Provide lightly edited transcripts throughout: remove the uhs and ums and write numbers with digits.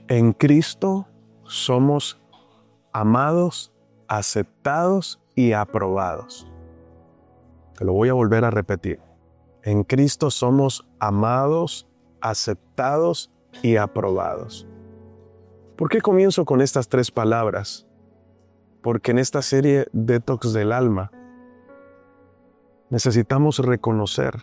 En Cristo somos amados, aceptados y aprobados. Te lo voy a volver a repetir. En Cristo somos amados, aceptados y aprobados. ¿Por qué comienzo con estas tres palabras? Porque en esta serie Detox del Alma necesitamos reconocer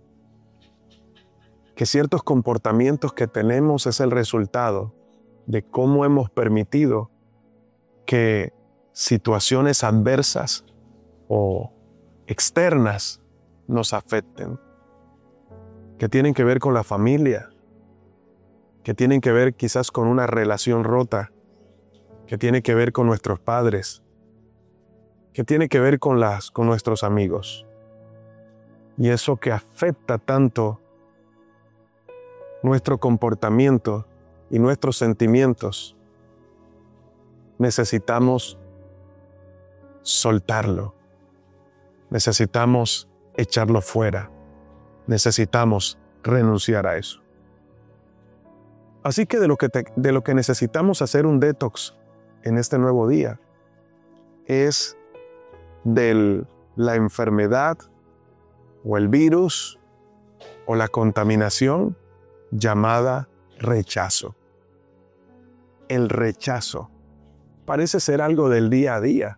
que ciertos comportamientos que tenemos es el resultado de cómo hemos permitido que situaciones adversas o externas nos afecten, que tienen que ver con la familia, que tienen que ver quizás con una relación rota, que tiene que ver con nuestros padres, que tiene que ver con nuestros amigos. Y eso que afecta tanto nuestro comportamiento y nuestros sentimientos, necesitamos soltarlo, necesitamos echarlo fuera, necesitamos renunciar a eso. Así que de lo que necesitamos hacer un detox en este nuevo día es de la enfermedad o el virus o la contaminación llamada rechazo. El rechazo parece ser algo del día a día,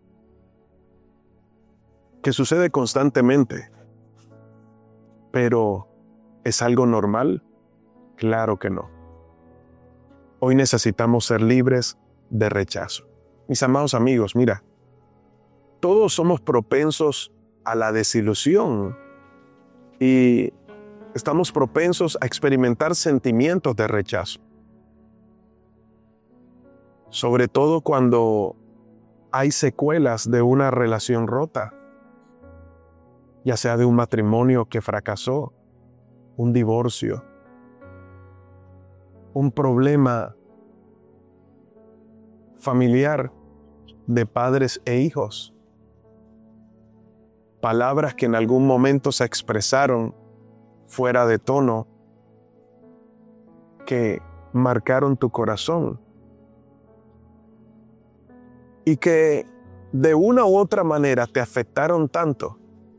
que sucede constantemente, pero ¿es algo normal? Claro que no. Hoy necesitamos ser libres de rechazo. Mis amados amigos, mira, todos somos propensos a la desilusión y estamos propensos a experimentar sentimientos de rechazo. Sobre todo cuando hay secuelas de una relación rota, ya sea de un matrimonio que fracasó, un divorcio, un problema familiar de padres e hijos, palabras que en algún momento se expresaron fuera de tono, que marcaron tu corazón y que de una u otra manera te afectaron tanto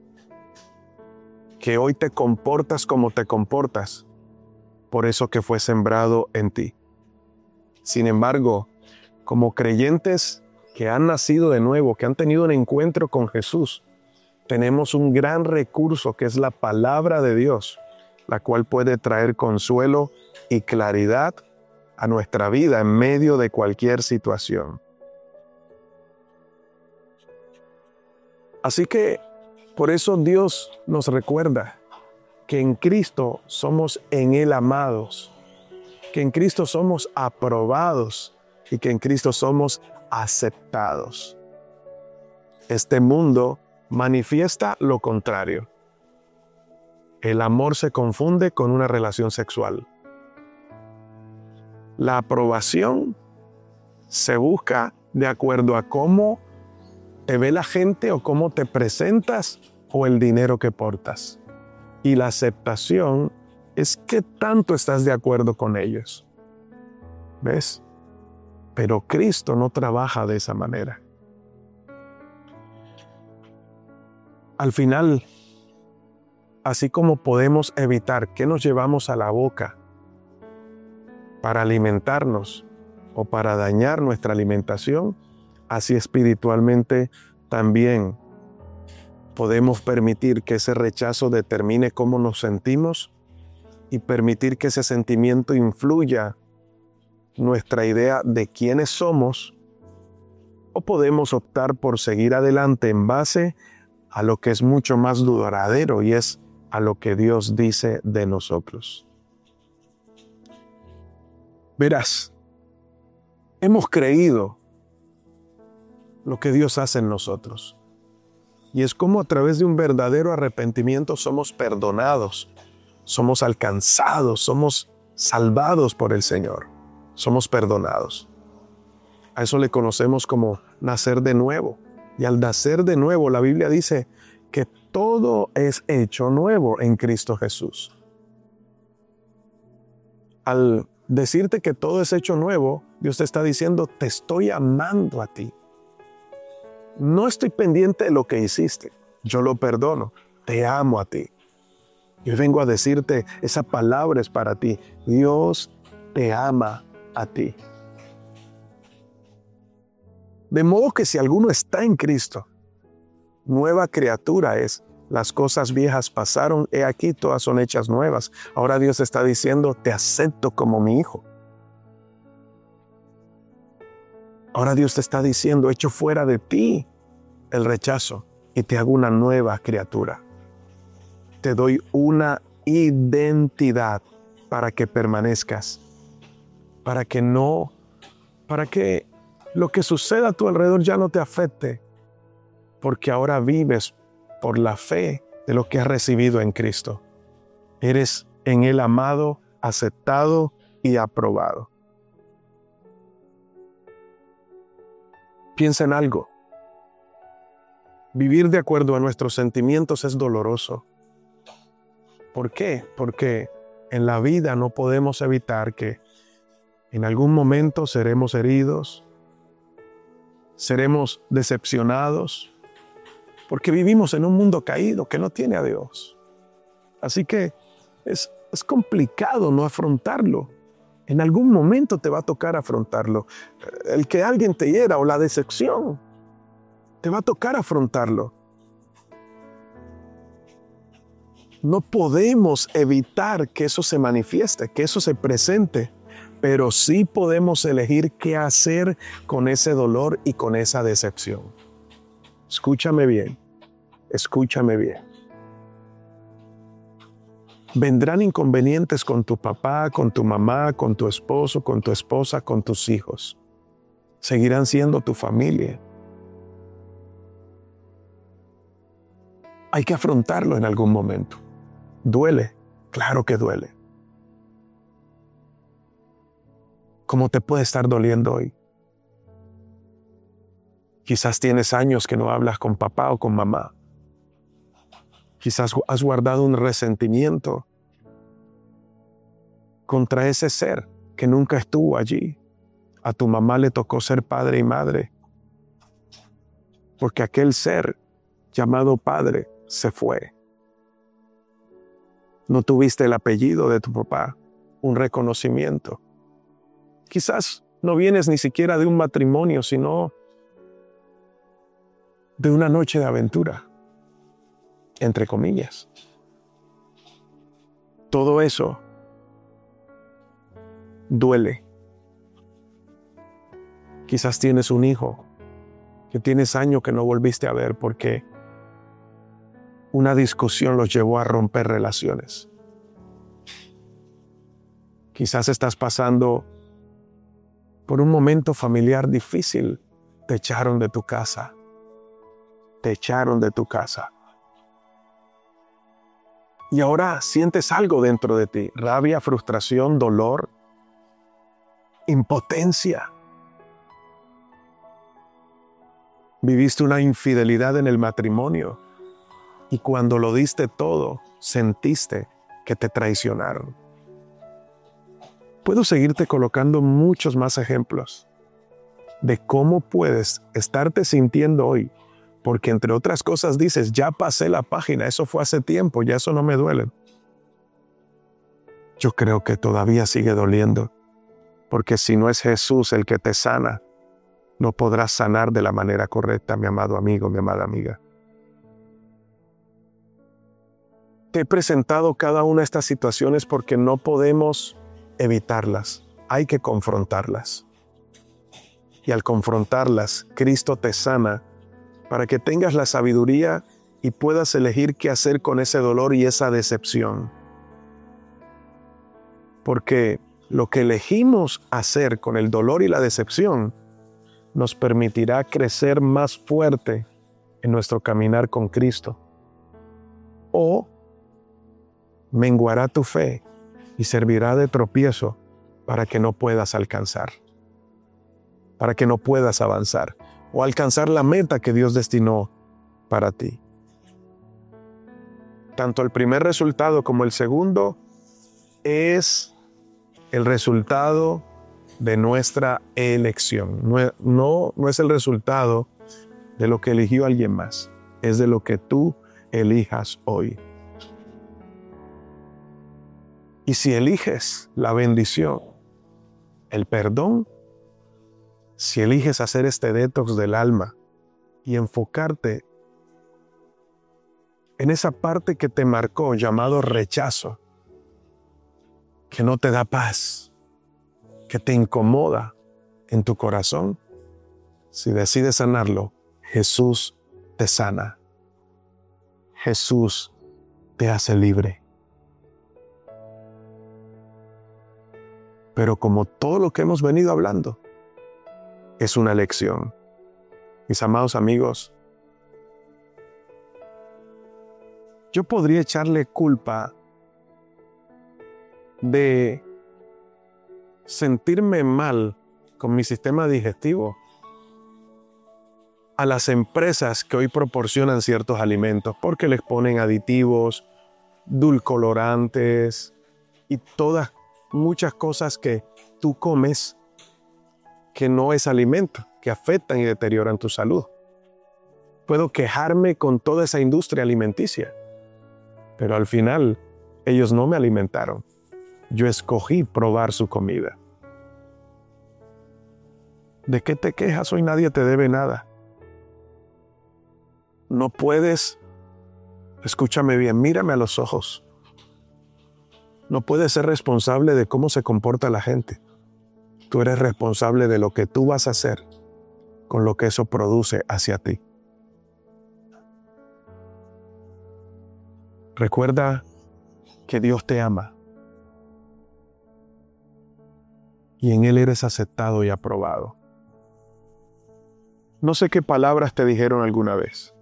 que hoy te comportas como te comportas por eso que fue sembrado en ti. Sin embargo, como creyentes que han nacido de nuevo, que han tenido un encuentro con Jesús, tenemos un gran recurso que es la palabra de Dios, la cual puede traer consuelo y claridad a nuestra vida en medio de cualquier situación. Así que por eso Dios nos recuerda que en Cristo somos en Él amados, que en Cristo somos aprobados y que en Cristo somos aceptados. Este mundo manifiesta lo contrario. El amor se confunde con una relación sexual. La aprobación se busca de acuerdo a cómo te ve la gente o cómo te presentas o el dinero que portas. Y la aceptación es qué tanto estás de acuerdo con ellos. ¿Ves? Pero Cristo no trabaja de esa manera. Al final, así como podemos evitar que nos llevamos a la boca para alimentarnos o para dañar nuestra alimentación, así espiritualmente también podemos permitir que ese rechazo determine cómo nos sentimos y permitir que ese sentimiento influya nuestra idea de quiénes somos, o podemos optar por seguir adelante en base a lo que es mucho más duradero y es a lo que Dios dice de nosotros. Verás, hemos creído lo que Dios hace en nosotros. Y es como a través de un verdadero arrepentimiento somos perdonados, somos alcanzados, somos salvados por el Señor, somos perdonados. A eso le conocemos como nacer de nuevo. Y al nacer de nuevo, la Biblia dice que todo es hecho nuevo en Cristo Jesús. Al decirte que todo es hecho nuevo, Dios te está diciendo, te estoy amando a ti. No estoy pendiente de lo que hiciste. Yo lo perdono. Te amo a ti. Yo vengo a decirte, esa palabra es para ti. Dios te ama a ti. De modo que si alguno está en Cristo, nueva criatura es. Las cosas viejas pasaron, he aquí, todas son hechas nuevas. Ahora Dios está diciendo, te acepto como mi hijo. Ahora Dios te está diciendo, echo fuera de ti el rechazo y te hago una nueva criatura. Te doy una identidad para que permanezcas, para que lo que suceda a tu alrededor ya no te afecte, porque ahora vives por la fe de lo que has recibido en Cristo. Eres en Él amado, aceptado y aprobado. Piensa en algo. Vivir de acuerdo a nuestros sentimientos es doloroso. ¿Por qué? Porque en la vida no podemos evitar que en algún momento seremos heridos, seremos decepcionados, porque vivimos en un mundo caído que no tiene a Dios. Así que es complicado no afrontarlo. En algún momento te va a tocar afrontarlo. El que alguien te hiera o la decepción, te va a tocar afrontarlo. No podemos evitar que eso se manifieste, que eso se presente, pero sí podemos elegir qué hacer con ese dolor y con esa decepción. Escúchame bien, escúchame bien. Vendrán inconvenientes con tu papá, con tu mamá, con tu esposo, con tu esposa, con tus hijos. Seguirán siendo tu familia. Hay que afrontarlo en algún momento. ¿Duele? Claro que duele. ¿Cómo te puede estar doliendo hoy? Quizás tienes años que no hablas con papá o con mamá. Quizás has guardado un resentimiento contra ese ser que nunca estuvo allí. A tu mamá le tocó ser padre y madre, porque aquel ser llamado padre se fue. No tuviste el apellido de tu papá, un reconocimiento. Quizás no vienes ni siquiera de un matrimonio, sino de una noche de aventura, entre comillas. Todo eso duele. Quizás tienes un hijo que tienes años que no volviste a ver porque una discusión los llevó a romper relaciones. Quizás estás pasando por un momento familiar difícil. Te echaron de tu casa. Te echaron de tu casa. Y ahora sientes algo dentro de ti. Rabia, frustración, dolor, impotencia. Viviste una infidelidad en el matrimonio y cuando lo diste todo, sentiste que te traicionaron. Puedo seguirte colocando muchos más ejemplos de cómo puedes estarte sintiendo hoy, porque entre otras cosas dices, ya pasé la página, eso fue hace tiempo, ya eso no me duele. Yo creo que todavía sigue doliendo, porque si no es Jesús el que te sana, no podrás sanar de la manera correcta, mi amado amigo, mi amada amiga. Te he presentado cada una de estas situaciones porque no podemos evitarlas, hay que confrontarlas. Y al confrontarlas, Cristo te sana para que tengas la sabiduría y puedas elegir qué hacer con ese dolor y esa decepción. Porque lo que elegimos hacer con el dolor y la decepción nos permitirá crecer más fuerte en nuestro caminar con Cristo. O menguará tu fe y servirá de tropiezo para que no puedas alcanzar, para que no puedas avanzar o alcanzar la meta que Dios destinó para ti. Tanto el primer resultado como el segundo es el resultado de nuestra elección. No es el resultado de lo que eligió alguien más. Es de lo que tú elijas hoy. Y si eliges la bendición, el perdón, si eliges hacer este detox del alma y enfocarte en esa parte que te marcó, llamado rechazo, que no te da paz, que te incomoda en tu corazón, si decides sanarlo, Jesús te sana. Jesús te hace libre. Pero como todo lo que hemos venido hablando, es una elección. Mis amados amigos, yo podría echarle culpa de sentirme mal con mi sistema digestivo a las empresas que hoy proporcionan ciertos alimentos porque les ponen aditivos, dulcolorantes y muchas cosas que tú comes que no es alimento, que afectan y deterioran tu salud. Puedo quejarme con toda esa industria alimenticia, pero al final ellos no me alimentaron. Yo escogí probar su comida. ¿De qué te quejas? Hoy nadie te debe nada. No puedes, escúchame bien, mírame a los ojos. No puedes ser responsable de cómo se comporta la gente. Tú eres responsable de lo que tú vas a hacer con lo que eso produce hacia ti. Recuerda que Dios te ama y en Él eres aceptado y aprobado. No sé qué palabras te dijeron alguna vez.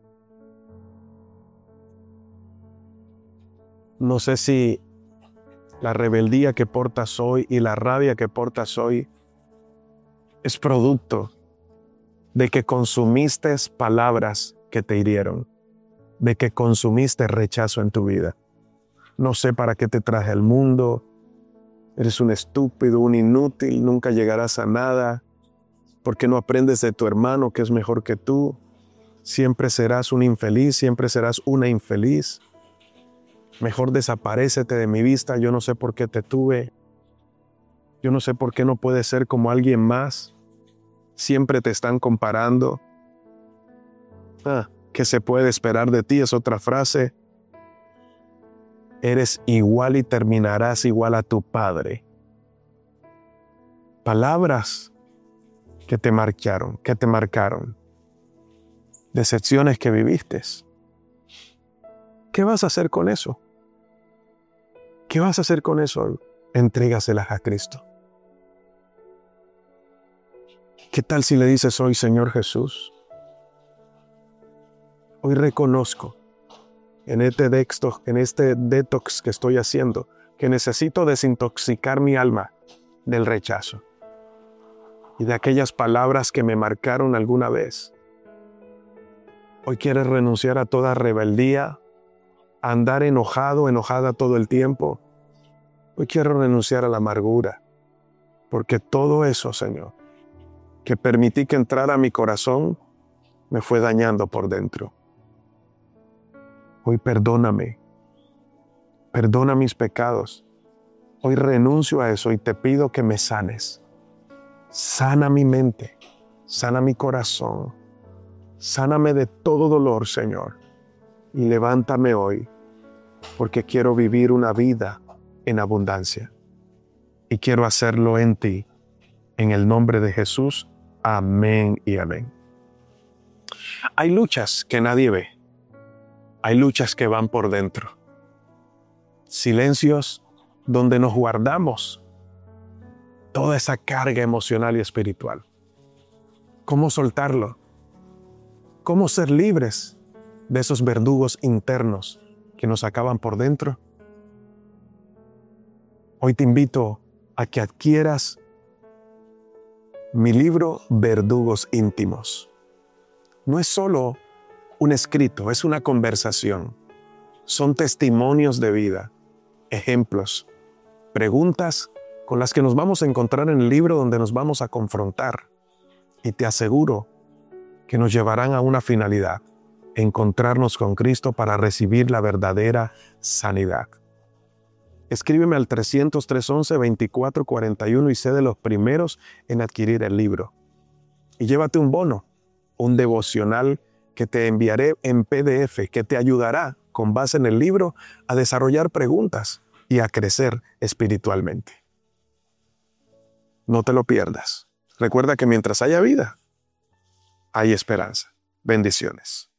No sé si la rebeldía que portas hoy y la rabia que portas hoy es producto de que consumiste palabras que te hirieron, de que consumiste rechazo en tu vida. No sé para qué te traje al mundo. Eres un estúpido, un inútil, nunca llegarás a nada. ¿Por qué no aprendes de tu hermano que es mejor que tú? Siempre serás un infeliz, siempre serás una infeliz. Mejor desaparécete de mi vista, yo no sé por qué te tuve. Yo no sé por qué no puedes ser como alguien más. Siempre te están comparando. ¿Qué se puede esperar de ti? Es otra frase. Eres igual y terminarás igual a tu padre. Palabras que te marcaron. Decepciones que viviste. ¿Qué vas a hacer con eso? ¿Qué vas a hacer con eso? Entrégaselas a Cristo. ¿Qué tal si le dices hoy, Señor Jesús? Hoy reconozco en este detox que estoy haciendo que necesito desintoxicar mi alma del rechazo y de aquellas palabras que me marcaron alguna vez. Hoy quieres renunciar a toda rebeldía, a andar enojada todo el tiempo. Hoy quiero renunciar a la amargura, porque todo eso, Señor, que permití que entrara a mi corazón, me fue dañando por dentro. Hoy perdóname, perdona mis pecados. Hoy renuncio a eso y te pido que me sanes. Sana mi mente, sana mi corazón, sáname de todo dolor, Señor, y levántame hoy, porque quiero vivir una vida en abundancia y quiero hacerlo en ti, en el nombre de Jesús. Amén y amén. Hay luchas que nadie ve, hay luchas que van por dentro, silencios donde nos guardamos toda esa carga emocional y espiritual. ¿Cómo soltarlo? ¿Cómo ser libres de esos verdugos internos que nos acaban por dentro? Hoy te invito a que adquieras mi libro Verdugos Íntimos. No es solo un escrito, es una conversación. Son testimonios de vida, ejemplos, preguntas con las que nos vamos a encontrar en el libro, donde nos vamos a confrontar. Y te aseguro que nos llevarán a una finalidad: encontrarnos con Cristo para recibir la verdadera sanidad. Escríbeme al 300-311-2441 y sé de los primeros en adquirir el libro. Y llévate un bono, un devocional que te enviaré en PDF, que te ayudará, con base en el libro, a desarrollar preguntas y a crecer espiritualmente. No te lo pierdas. Recuerda que mientras haya vida, hay esperanza. Bendiciones.